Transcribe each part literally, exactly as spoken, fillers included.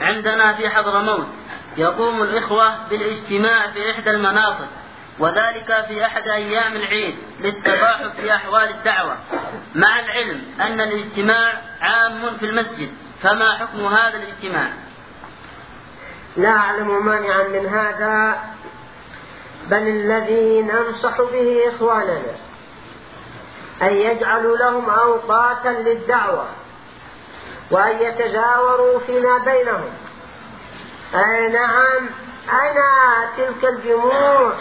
عندنا في حضرموت يقوم الإخوة بالاجتماع في إحدى المناطق، وذلك في أحد أيام العيد للتباحث في أحوال الدعوة، مع العلم أن الاجتماع عام في المسجد، فما حكم هذا الاجتماع؟ لا أعلم مانعا من هذا، بل الذي ننصح به إخواننا أن يجعلوا لهم أوقاتا للدعوة وأن يتزاوروا فيما بينهم. أي نعم، أنا تلك الجموع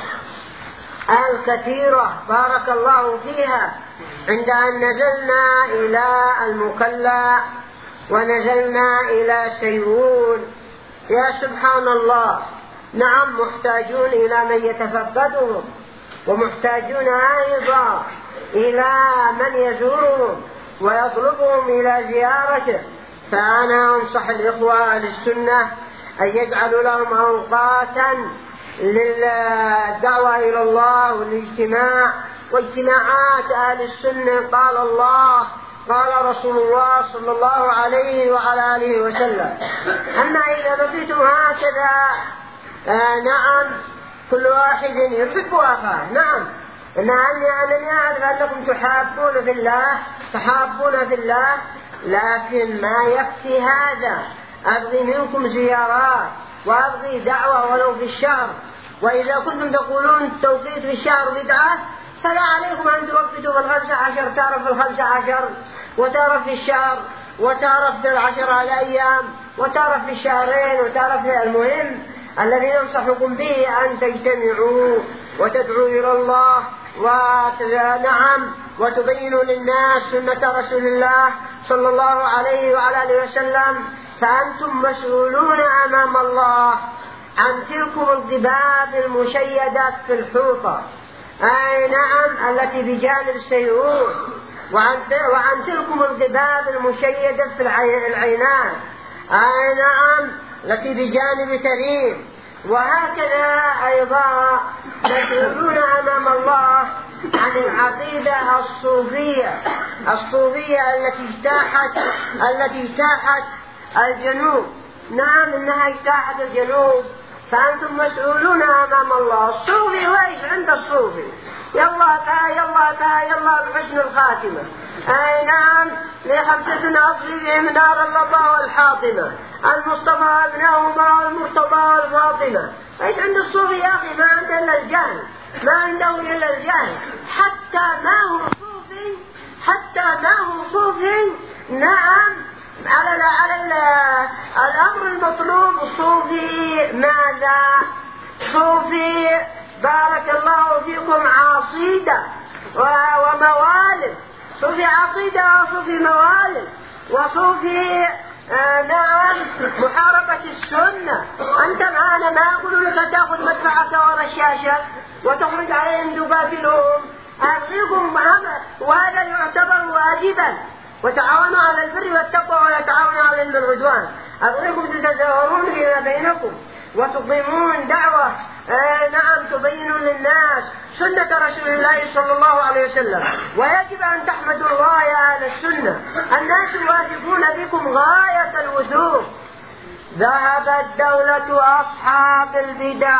الكثيرة بارك الله فيها عند أن نزلنا إلى المكلا ونزلنا إلى سيرون، يا سبحان الله، نعم محتاجون إلى من يتفقدهم، ومحتاجون أيضا إلى من يزورهم ويطلبهم إلى زيارته. فأنا أنصح الإخوة للسنة أن يجعلوا لهم أوقاتا للدعوة إلى الله والاجتماع، واجتماعات أهل السنة قال الله قال رسول الله صلى الله عليه وعلى آله وسلم. أما إذا بقيتم هكذا آه نعم كل واحد يحب أخاه، نعم إنني أنني أعرف أنكم تحابون في الله تحابون في الله، لكن ما يكفي هذا، أبغي منكم زيارات وأبغي دعوة ولو في الشهر. وإذا كنتم تقولون التوقيت في الشهر بدعة، فلا عليكم أن توقتوا في الخمسة عشر، تعرف في الخمسة عشر وتعرف في الشهر وتعرف في العشر الأيام وتعرف في الشهرين وتعرف في المهم الذي ننصحكم به أن تجتمعوا وتدعوا إلى الله ونعم وتبينوا للناس سنة رسول الله صلى الله عليه وعلى آله وسلم. فأنتم مسؤولون أمام الله عن تلكم الضباب المشيدة في الحوطة، أي نعم التي بجانب سيرون، وعن, وعن تلكم الضباب المشيدة في العينات، أي نعم التي بجانب تريم. وهكذا أيضا مسؤولون أمام الله عن العقيدة الصوفية الصوفية التي اجتاحت التي اجتاحت الجنوب، نعم إنها اجتاحت الجنوب. فأنتم مسؤولون أمام الله. الصوفي وإيش عند الصوفي؟ يلا تا يلا تا يلا بحسن الخاتمة، أي نعم لخمسة أصلهم نار الله والحاطمة، المصطفى ابنهما والمرتضى والفاطمة. إيش عند الصوفي يا أخي؟ ما عنده إلا الجهل، ما عنده إلا الجهل. حتى ما هو صوفي حتى ما هو صوفي نعم على على الأمر المطلوب. صوفي ماذا؟ صوفي بارك الله فيكم عصيدة وموالد، صوفي عصيدة وصوفي موالد وصوفي آه نعم محاربة السنة. أنت معنا، ما أقول لك تأخذ مدفعك ورا الشاشة وتخرج عليهم تقاتلهم، أرغبهم عمل، وهذا يعتبر واجبا. وتعاونوا على البر والتقوى ولا تعاونوا على الإثم والعدوان. أرغبكم تتزاورون فيما بينكم وتقيمون دعوة آه نعم تبينوا للناس سنة رسول الله صلى الله عليه وسلم. ويجب أن تحمدوا الله يا أهل السنة، الناس واثقون بكم غاية الوثوق. ذهبت دولة أصحاب البدع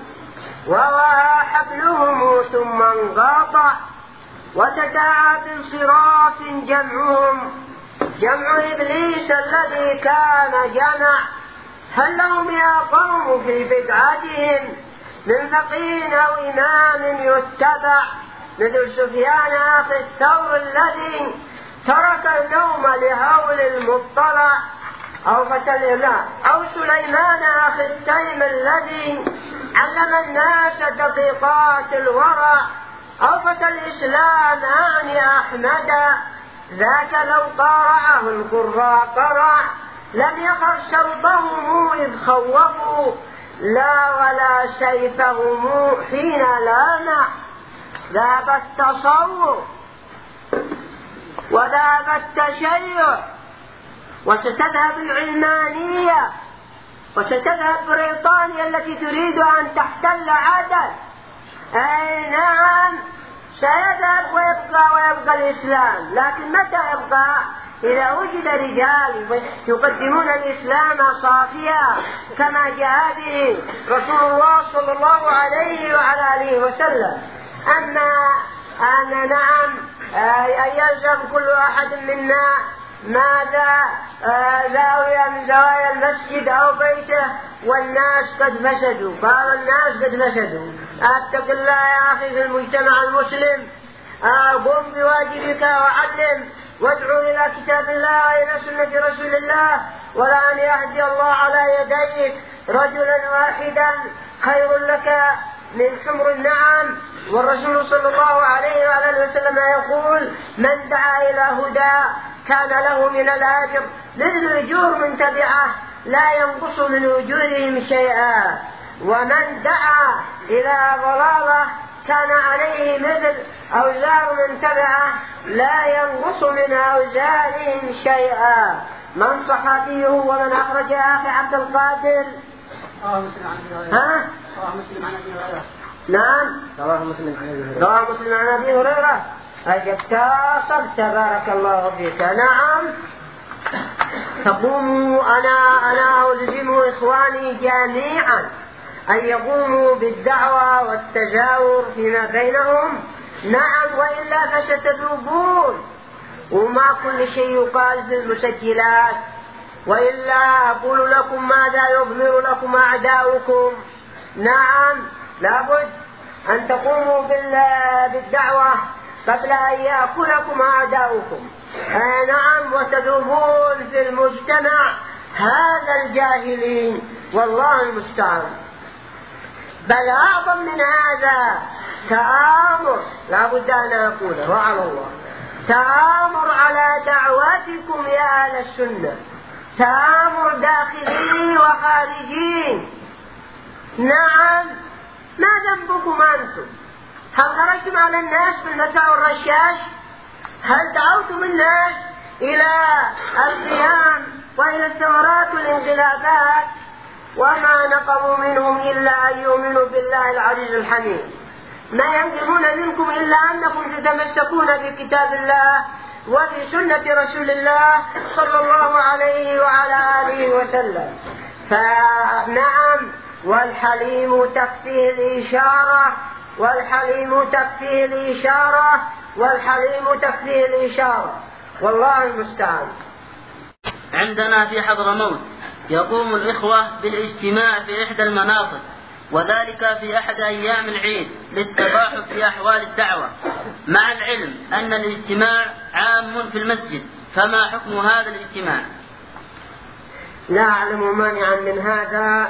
ووهى حبلهم ثم انقطع، وتداعى بانصراف جمعهم جمع إبليس الذي كان جمع. هل لهم يا قوم في بدعتهم من فقيه أو إمام يتبع، مثل سفيان أخي الثور الذي ترك النوم لهول المطلع، أو فتى أو سليمان أخي التيم الذي علم الناس دقيقات الورع، أو فتى الإسلام أعني أحمد، ذاك لو قارعه القراء قرع، لم يخر شرطهم إذ خوفوا، لا ولا سيفهم حين لامع. ذهب التصوف وذهب التشيع وستذهب العلمانية وستذهب بريطانيا التي تريد أن تحتل عدن. أي نعم سيذهب ويبقى ويبقى الإسلام، لكن متى يبقى؟ إذا وجد رجال يقدمون الإسلام صافيا كما جاء به رسول الله صلى الله عليه وعلى آله وسلم، أما أن نعم يلزم كل أحد منا ماذا زاوية من زوايا المسجد أو بيته والناس قد فسدوا، قال الناس قد فسدوا، اتق الله يا أخي في المجتمع المسلم، قم بواجبك وعلم وادعو إلى كتاب الله وإلى سنة رسول الله، ولا أن يهدي الله على يديك رجلا واحدا خير لك من حمر النعم. والرسول صلى الله عليه وآله وسلم يقول من دعا إلى هدى كان له من الأجر مثل أجور من تبعه لا ينقص من أجورهم شيئا، ومن دعا إلى ضلالة كان عليه مثل أوزار من تبعه لا ينقص من أوزارهم شيئا. من صحابيه ومن أخرج أخي عبد القادر؟ رواه مسلم عن أبي هريرة. ها؟ رواه مسلم عن أبي هريرة. نعم. رواه مسلم عن أبي هريرة. رواه مسلم عن أبي هريرة. اجتاصت تبارك الله فيك. نعم. تقوموا أنا أنا ألزم إخواني جميعا أن يقوموا بالدعوة والتجاور فيما بينهم. نعم، وإلا فستذوبون، وما كل شيء يقال في المسجلات، وإلا أقول لكم ماذا يضمر لكم أعداؤكم. نعم، لابد أن تقوموا بالدعوة قبل أن يأكلكم أعداؤكم. آه نعم، وتذوبون في المجتمع هذا الجاهلين، والله المستعان. بل أعظم من هذا تآمر، لابد أن أقوله وعلى الله، تآمر على دعواتكم يا أهل السنة، تآمر داخلي وخارجي. نعم، ما ذنبكم أنتم؟ هل خرجتم على الناس بالمتاع والرشاش؟ هل دعوتم الناس إلى القيام وإلى الثورات والانقلابات؟ وما نقموا منهم إلا أن يؤمنوا بالله العزيز الحميد. ما ينقمون منكم إلا أنكم تتمسكون بكتاب الله وبسنة رسول الله صلى الله عليه وعلى آله وسلم. فنعم، والحليم تكفيه الإشارة، والحليم تكفيه الإشارة، والحليم تكفيه الإشارة، والله المستعان. عندنا في حضرموت يقوم الإخوة بالاجتماع في إحدى المناطق، وذلك في أحد أيام العيد للتباحث في أحوال الدعوة، مع العلم أن الاجتماع عام في المسجد، فما حكم هذا الاجتماع؟ لا أعلم مانعا من هذا،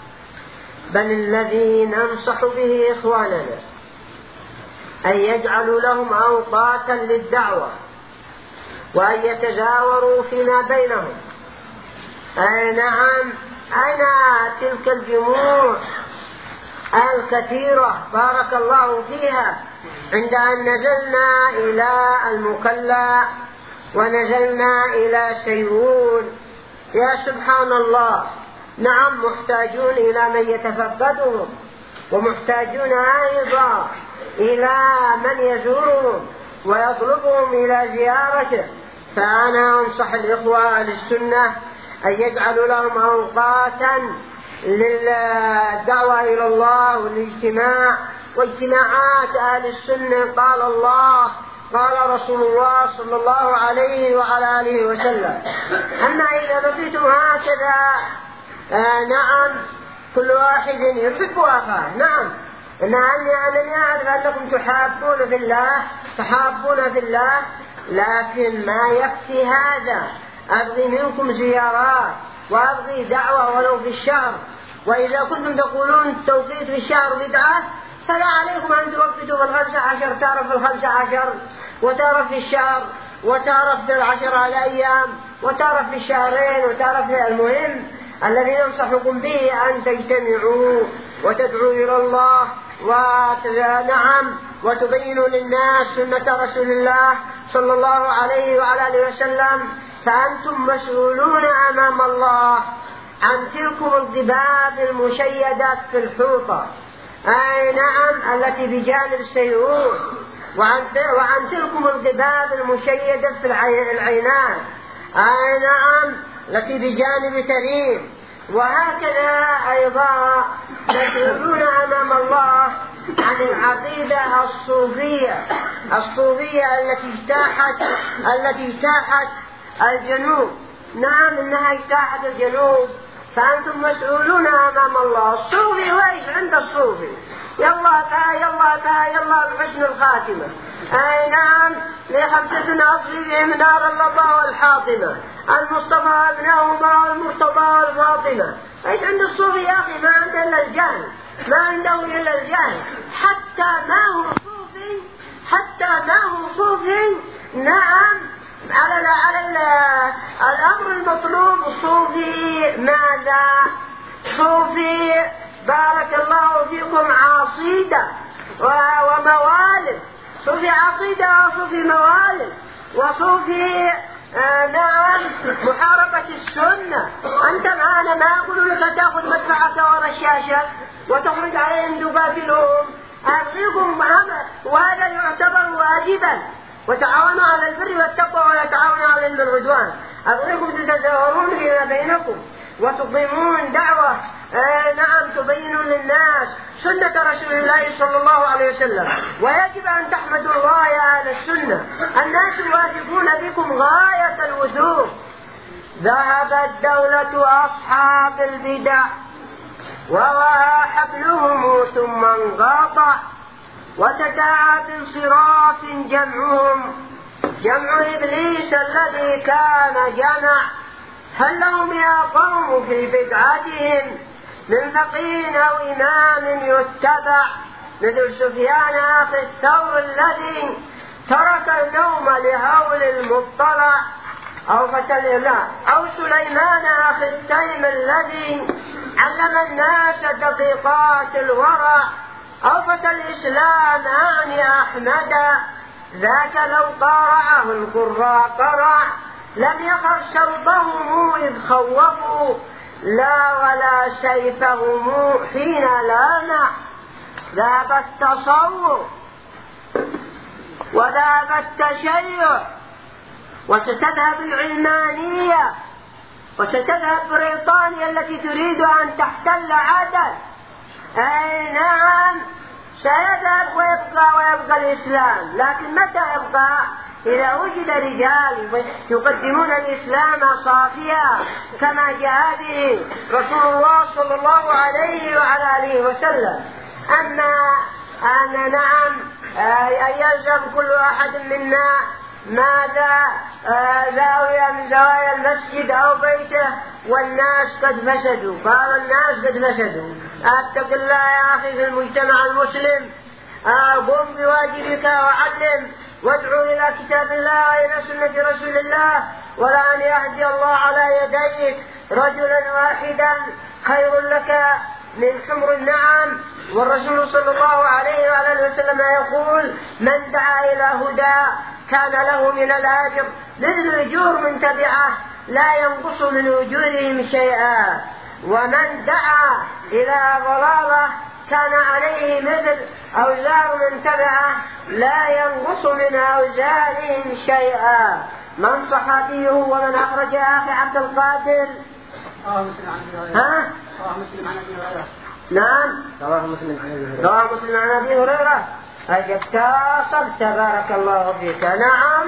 بل الذي ننصح به إخواننا أن يجعلوا لهم أوقاتا للدعوة وأن يتزاوروا فيما بينهم. أي نعم، أنا تلك الجموع الكثيرة بارك الله فيها عند أن نزلنا إلى المكلا ونزلنا إلى سيئون، يا سبحان الله، نعم محتاجون إلى من يتفقدهم، ومحتاجون أيضا إلى من يزورهم ويطلبهم إلى زيارته. فأنا أنصح الإخوة للسنة أن يجعلوا لهم أوقاتا للدعوة إلى الله والاجتماع واجتماعات أهل السنة. قال الله قال رسول الله صلى الله عليه وعلى آله وسلم. أما إذا بقيتم هكذا آه نعم كل واحد يحب أخاه، نعم إنني أنني أعرف أنكم تحابون في الله تحابون في الله لكن ما يكفي هذا. أبغي منكم زيارات وأبغي دعوة ولو في الشهر، وإذا كنتم تقولون التوقيت في الشهر بدعة فلا عليكم أن توقتوا في الخمسة عشر، تعرف في الخمسة عشر وتعرف في الشهر وتعرف في العشر الأيام وتعرف في الشهرين وتعرف في المهم الذي ننصحكم به أن تجتمعوا وتدعوا إلى الله ونعم وتبينوا للناس سنة رسول الله صلى الله عليه وعلى آله وسلم. فأنتم مسؤولون أمام الله عن تلكم الضباب المشيدة في الحوطة، أي نعم التي بجانب السيئون، وعن, وعن تلكم الضباب المشيدة في العينات آه نعم التي بجانب تريم. وهكذا أيضا مسؤولون أمام الله عن العقيدة الصوفية الصوفية التي اجتاحت التي اجتاحت الجنوب. نعم إنها اجتاحت الجنوب، فأنتم مسؤولون أمام الله. الصوفي وإيش عند الصوفي؟ يلا تا يلا تا يلا بحسن الخاتمة. أي نعم لخمسة أصلي بهم نار اللظى والحاطمة، المصطفى ابنهما والمرتضى والفاطمة. ايش عند الصوفي يا أخي؟ ما عنده إلا الجهل، ما عنده إلا الجهل. حتى ما هو صوفي حتى ما هو صوفي نعم على على الأمر المطلوب. صوفي ماذا؟ صوفي بارك الله فيكم عصيدة وموالد. صوفي عصيدة وصوفي موالد وصوفي آه نعم محاربة السنة. أنت معنا ما أقول لك تأخذ مدفعك ورا الشاشة وتخرج عليهم تقاتلهم، أبغيكم عمل، وهذا يعتبر واجبا. وتعاونوا على البر والتقوى ولا تعاونوا على الإثم والعدوان. أبغيكم تتزاورون فيما بينكم وتقيمون دعوة آه نعم تبينوا للناس سنة رسول الله صلى الله عليه وسلم. ويجب أن تحمدوا الله يا أهل السنة، الناس واثقون بكم غاية الوثوق. ذهبت دولة أصحاب البدع ووهى حبلهم ثم انقطع، وتداعى بانصراف جمعهم جمع إبليس الذي كان جمع. هل لهم يا قوم في بدعتهم من فقيه أو إمام يتبع، مثل سفيان أخي الثور الذي ترك النوم لهول المطلع، أو فتى لا أو سليمان أخي التيم الذي علم الناس دقيقات الورع، أو فتى الإسلام أعني أحمد ذاك لو قارعه القراء قرع، لم يخر شربهم إذ خوفوا لا ولا سيفهم حين لانع. ذهب التصور وذهب التشيع وستذهب العلمانية وستذهب بريطانيا التي تريد أن تحتل عدن. أي نعم سيذهب ويبقى ويبقى الإسلام، لكن متى يبقى؟ إذا وجد رجال يقدمون الإسلام صافيا كما جاء به رسول الله صلى الله عليه وعلى آله وسلم. أما أن نعم أن يلزم كل أحد منا ماذا زاوية من زوايا المسجد أو بيته والناس قد فسدوا. قال الناس قد فسدوا. أتق الله يا أخي في المجتمع المسلم، قم بواجبك وعلم وادعو إلى كتاب الله وإلى سنة رسول الله، ولا أن يهدي الله على يديك رجلا واحدا خير لك من حمر النعم. والرسول صلى الله عليه وآله وسلم يقول من دعا إلى هدى كان له من الأجر مثل أجور من تبعه لا ينقص من أجورهم شيئا، ومن دعا إلى ضلالة كان عليه مثل أوزار من تبعه لا ينقص من أوزارهم شيئا. من صحابيه ومن أخرج أخي عبد القادر؟ رواه مسلم عن أبي هريرة. ها؟ رواه مسلم عن أبي هريرة. نعم رواه مسلم عن أبي هريرة. رواه مسلم عن أبي هريرة. أجبت صدت بارك الله فيك. نعم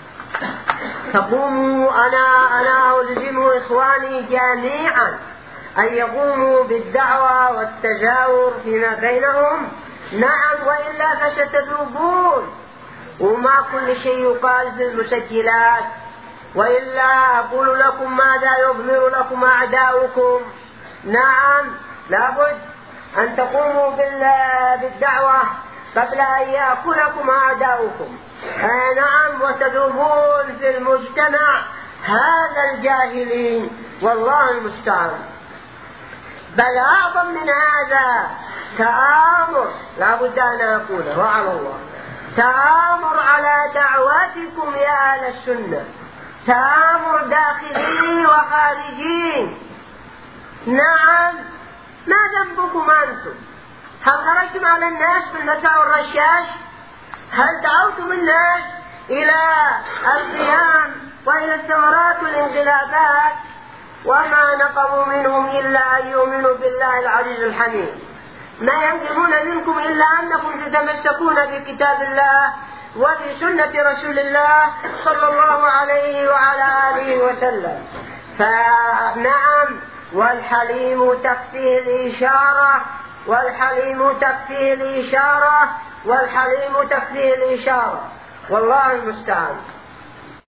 تقوموا أنا أنا ألزم إخواني جميعا أن يقوموا بالدعوة والتجاور فيما بينهم. نعم وإلا فستذوبون، وما كل شيء يقال في المسجلات. وإلا أقول لكم ماذا يضمر لكم أعداؤكم. نعم لابد أن تقوموا بالدعوة قبل أن يأكلكم أعداؤكم. آه نعم وتذوبون في المجتمع هذا الجاهلين والله المستعان. بل أعظم من هذا تآمر، لا بد أن أقوله وعلى الله، تآمر على دعواتكم يا أهل السنة، تآمر داخلي وخارجي. نعم ما ذنبكم أنتم؟ هل خرجتم على الناس بالمتاع والرشاش؟ هل دعوتم الناس إلى القيام وإلى الثمرات والانقلابات، وما نقموا منهم إلا أن يؤمنوا بالله العزيز الحميد. ما ينقمون منكم إلا أنكم تتمسكون بكتاب الله وبسنة رسول الله صلى الله عليه وعلى آله وسلم. فنعم، والحليم تكفيه الإشارة، والحليم تكفيه الإشارة، والحليم تكفيه الإشارة، والله المستعان.